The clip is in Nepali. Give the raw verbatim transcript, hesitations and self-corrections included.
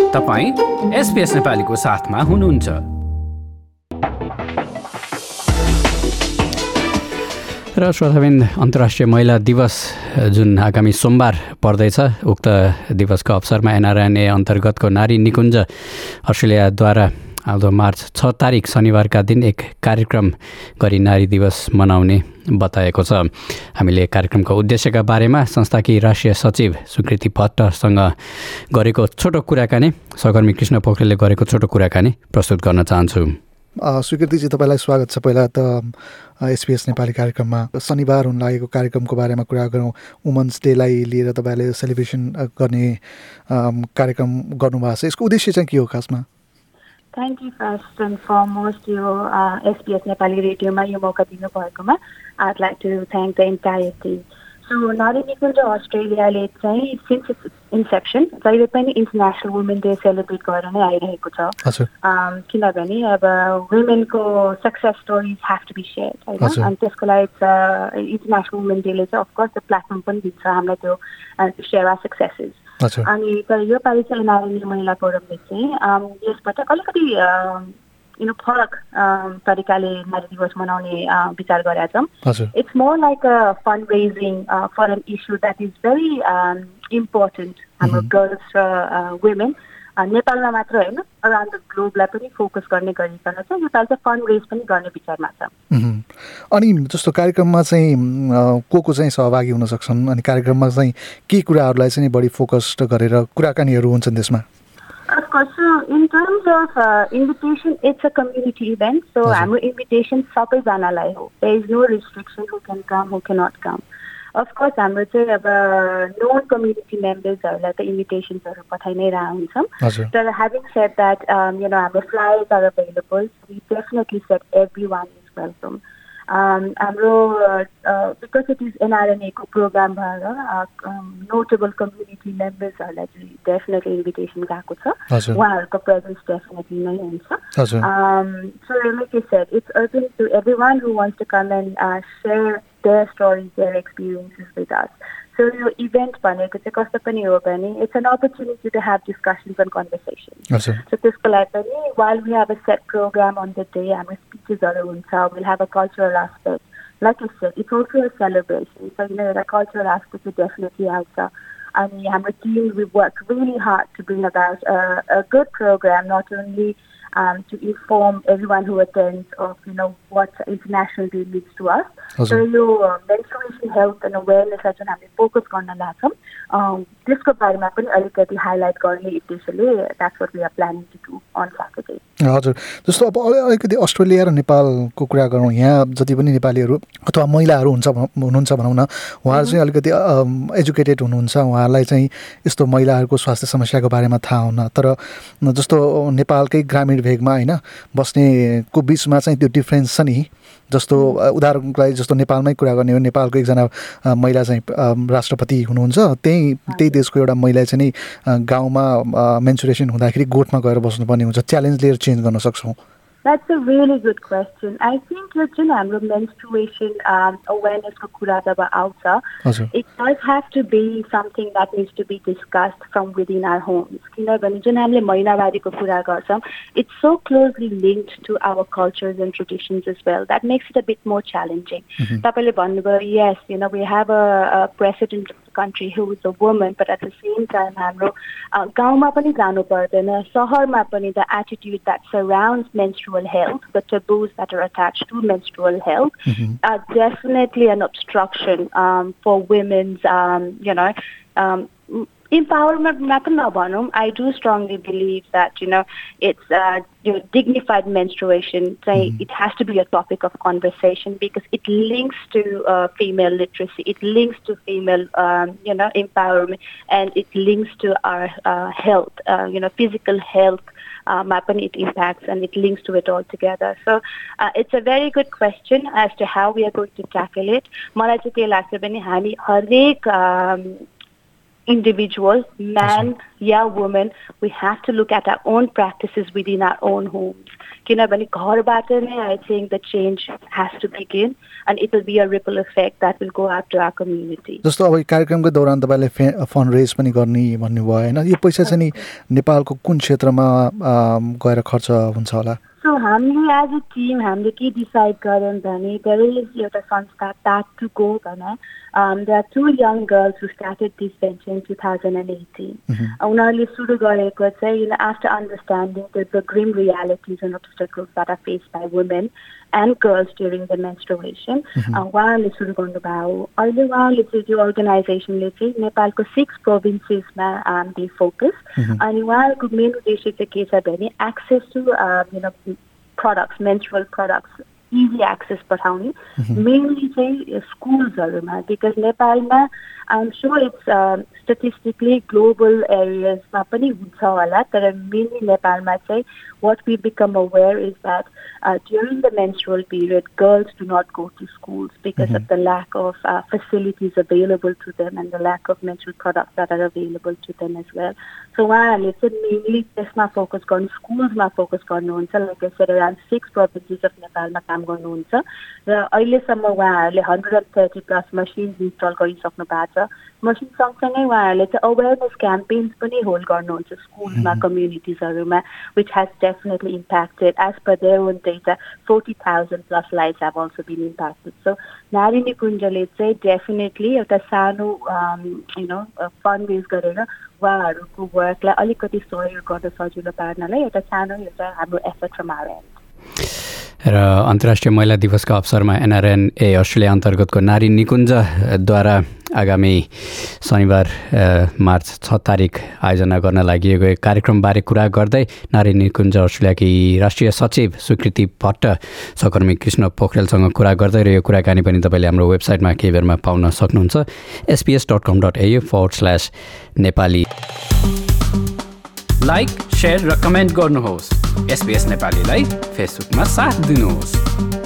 तपाईं एसपीएस नेपालीको साथमा हुनुहुन्छ। र श्रोताबिन्द, अन्तर्राष्ट्रिय महिला दिवस जुन आगामी सोमबार पर्दैछ, उक्त दिवसको अवसरमा एनआरएनए अन्तर्गतको नारी निकुञ्ज अस्ट्रेलियाद्वारा आउँदो मार्च छ तारिक शनिबारका दिन एक कार्यक्रम गरी नारी दिवस मनाउने बताएको छ। हामीले कार्यक्रमको उद्देश्यका बारेमा संस्थाकी राष्ट्रिय सचिव स्वीकृति भट्टसँग गरेको छोटो कुराकानी, सहकर्मी कृष्ण पोखरेलले गरेको छोटो कुराकानी प्रस्तुत गर्न चाहन्छु। स्वीकृतिजी, तपाईँलाई स्वागत छ। पहिला त एसपीएस नेपाली कार्यक्रममा शनिबार हुन लागेको कार्यक्रमको बारेमा कुरा गरौँ। वुमन्स डेलाई लिएर तपाईँले सेलिब्रेसन गर्ने कार्यक्रम गर्नुभएको छ, यसको उद्देश्य चाहिँ के हो खासमा? Thank you first and foremost यो एसपीएस नेपाली रेडियोमा यो मौका दिनुभएकोमा I'd like to thank the entire team. So नारी निकुञ्ज अस्ट्रेलियाले चाहिँ सिन्स इट्स इन्सेप्सन जहिले पनि इन्टरनेसनल वुमेन डे सेलिब्रेट गरेर नै आइरहेको छ। किनभने अब वुमेनको success stories have to be shared होइन, अनि त्यसको लागि इन्टरनेसनल वुमेन डेले चाहिँ अफकोर्स त्यो प्लेटफर्म पनि दिन्छ हामीलाई त्यो टु सेयर आवर सक्सेसेस। अनि तर यो पालि चाहिँ नारी महिला फोरमले चाहिँ यसबाट अलिकति you know, फरक तरिकाले नारी दिवस मनाउने विचार गरेका छौँ। It's more like a fund raising for an issue that is very important हाम्रो गर्ल्स र वुमेन नेपालमा मात्र होइन, अराउन्ड द ग्लोबलाई पनि फोकस गर्ने गरिकन चाहिँ योपालि चाहिँ फन्ड रेज पनि गर्ने विचारमा छ। अनि जस्तो कार्यक्रममा चाहिँ को को चाहिँ सहभागी हुन सक्छन्, अनि कार्यक्रममा चाहिँ के कुराहरूलाई चाहिँ बढी फोकस्ड गरेर कुराकानीहरू हुन्छन् त्यसमा? Of course, so in terms of uh, invitation, it's a community event. So, our invitation सबैजनालाई हो. There is no restriction who can come, who cannot come. Of course, हाम्रो चाहिँ अब known community members-हरुलाई त invitations-हरु पठाइ नै रहन्छौँ. तर having said that, um, you know, हाम्रो flyers are available. We definitely said everyone is welcome. Um, हाम्रो uh, because it is NRNA को प्रोग्राम भएर नोटेबल कम्युनिटी मेम्बर्सहरूलाई चाहिँ डेफिनेटली इन्भिटेसन गएको छ, उहाँहरूको प्रेजेन्स डेफिनेटली नै हुन्छ। So like I said, it's open to everyone who wants to come and share their stories, their experiences with us. So यो इभेन्ट भनेको चाहिँ कस्तो पनि हो भने it's an opportunity to have discussions and conversation. So त्यसको लागि पनि while we have a set programme on the day हाम्रो स्पिचेसहरू हुन्छ, will have a cultural aspect. Like I said, it's also a celebration. So यिनीहरू एउटा कल्चरल एस्पेक्ट चाहिँ डेफिनेटली आउँछ। अनि हाम्रो team we work really hard to bring about a good programme, not only Um, to inform everyone who attends of, you know, what International Day means to us. So, you uh, menstruation health and awareness as an focus गर्न लाग्छौँ। त्यसको बारेमा पनि अलिकति हाइलाइट गर्ने उद्देश्यले that's what we are planning to do on Saturday. हजुर, जस्तो अब अलिकति अस्ट्रेलिया र नेपालको कुरा गरौँ, यहाँ जति पनि नेपालीहरू अथवा महिलाहरू हुन्छ हुनुहुन्छ भनौँ न, उहाँहरू चाहिँ अलिकति एजुकेटेड हुनुहुन्छ, उहाँहरूलाई चाहिँ यस्तो महिलाहरूको स्वास्थ्य समस्याको बारेमा थाहा हुन। तर जस्तो नेपालकै ग्रामीण भेगमा होइन बस्नेको बिचमा चाहिँ त्यो डिफ्रेन्स छ नि। जस्तो उदाहरणको लागि जस्तो नेपालमै कुरा गर्ने हो, नेपालको एकजना महिला चाहिँ राष्ट्रपति हुनुहुन्छ, त्यही त्यही देशको एउटा महिला चाहिँ नि गाउँमा मेन्सुरेसन हुँदाखेरि गोठमा गएर बस्नुपर्ने हुन्छ, च्यालेन्ज लिएर चेन्ज गर्न सक्छौँ। That's a really good question. I think your हाम्रो menstruation um, awareness को कुरा जब आउँछ, it does have to be something that needs to be discussed from within our homes. किनभने जुन हामीले महिनावारीको कुरा गर्छौँ, it's so closely linked to our cultures and traditions as well. That makes it a bit more challenging. तपाईँले भन्नुभयो, yes, you know, we have a, a president of the country who is a woman, but at the same time हाम्रो गाउँमा पनि जानु पर्दैन, सहरमा पनि the attitude that surrounds menstruation health, the taboos that are attached to menstrual health mm-hmm. are definitely an obstruction um, for women's, um, you know, um, empowerment. I do strongly believe that, you know, it's uh, you know, dignified menstruation. Mm-hmm. It has to be a topic of conversation because it links to uh, female literacy. It links to female, um, you know, empowerment, and it links to our uh, health, uh, you know, physical health. Um, it impacts and it links to it all together. So uh, it's a very good question as to how we are going to tackle it. मलाई चाहिँ के लाग्छ भने हामी हरेक individual, man, yeah, woman, we have to look at our own practices within our own homes. किनभने घरबाट नै I think the change has to begin and it will be a ripple effect that will go out to our community. जस्तो अब कार्यक्रमको दौरान तपाईले फन्ड रेज पनि गर्ने भन्नुभयो हैन यो पैसा चाहिँ नि नेपालको कुन क्षेत्रमा गएर खर्च हुन्छ होला? So हामीले as a team हामीले के डिसाइड गर्यौं भने there is एउटा संस्था Path to Go भने um there are two young girls who started this venture in two thousand eighteen. उनीहरूले सुरु गरेको चाहिँ you know after understanding the, the grim realities and obstacles that are faced by women and girls during the menstruation उहाँहरूले सुरु गर्नुभयो. अहिले उहाँले चाहिँ त्यो अर्गनाइजेसनले चाहिँ नेपालको six provincesमा um they focus अनि उहाँहरूको मेन उद्देश्य चाहिँ के छ भने access to uh, you know products, menstrual products, easy access पठाउने mainly चाहिँ schools because नेपालमा I'm sure it's uh, statistically global areas मा पनि हुन्छ होला तर mainly नेपालमा चाहिँ what we become aware is that uh, during the menstrual period girls do not go to schools because mm-hmm. of the lack of uh, facilities available to them and the lack of menstrual products that are available to them as well. So उहाँहरूले चाहिँ mainly त्यसमा focus गर्नु schools मा focus गर्नुहुन्छ like I said around six provinces of नेपालमा काम गर्नुहुन्छ र अहिलेसम्म उहाँहरूले one hundred thirty plus machines install गरिसक्नु भएको छ. मसिन सँगसँगै उहाँहरूले चाहिँ awareness campaigns पनि होल्ड गर्नुहुन्छ स्कुलमा कम्युनिटिजहरुमा which has definitely impacted as per their own data forty thousand plus lives have also been impacted. So नारी निकुञ्जले चाहिँ definitely एउटा सानो you know fund raise गरेर उहाँहरूको वर्कलाई अलिकति सहयोग गर्न सजिलो पार्नलाई एउटा सानो एउटा हाम्रो एफर्ट फ्रम आवर एन्ड. र अन्तर्राष्ट्रिय महिला दिवसको अवसरमा एनआरएनए अस्ट्रेलिया अन्तर्गतको नारी निकुञ्जद्वारा आगामी शनिबार मार्च छ तारिक आयोजना गर्न लागि कार्यक्रमबारे कुरा गर्दै नारी निकुञ्ज अस्ट्रेलियाकी राष्ट्रिय सचिव स्वीकृति भट्ट सहकर्मी कृष्ण पोखरेलसँग कुरा गर्दै र यो कुराकानी पनि तपाईँले हाम्रो वेबसाइटमा केही बेरमा पाउन सक्नुहुन्छ SPS dot com dot AU forward slash Nepali. Like share र कमेन्ट गर्नुहोस्. एसपीएस नेपालीलाई फेसबुकमा साथ दिनुहोस्.